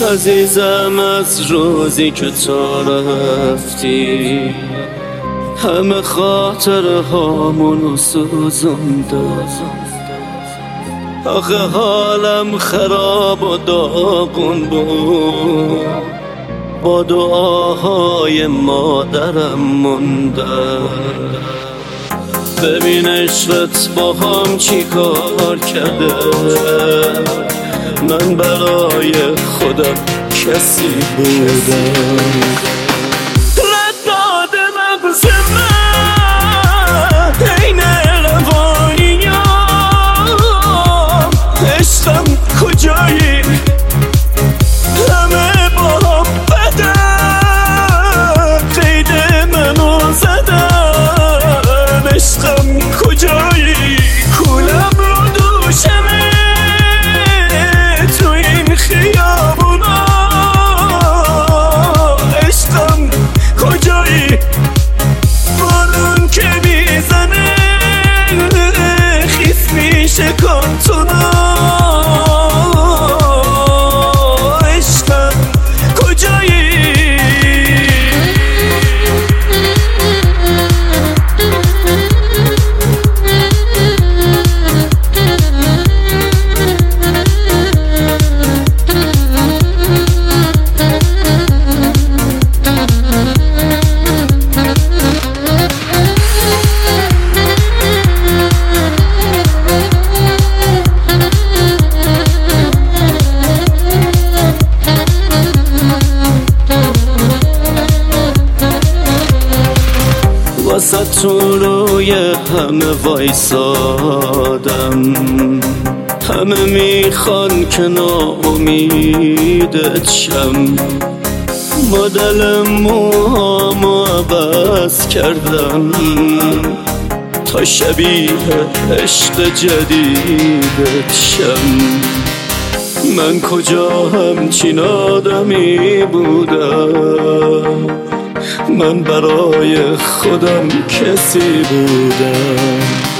عزیزم از روزی که تو رفتی همه خاطره هامونو سوزونده. آخه حالم خراب و داغون بود، با دعاهای مادرم مونده. ببین عشقت با هم چی کار کرده، من برای خودم کسی بودم. رد داده مغز من این روانیام، عشقم کجایی همه با هم بدن، قید منو زدن. عشقم کجایی کولم رو دوشمه تو این خیابونا. عشقم کجایی بارون که میزنه خیس میشه کانتونا. عشقم کجایی واسه تو روی همه وایسادم، همه میخوان که ناامیدت شم. مدل موهامو عوض کردم تا شبیه عشق جدیدت شم. من کجا همچین آدمی بودم، من برای خودم کسی بودم.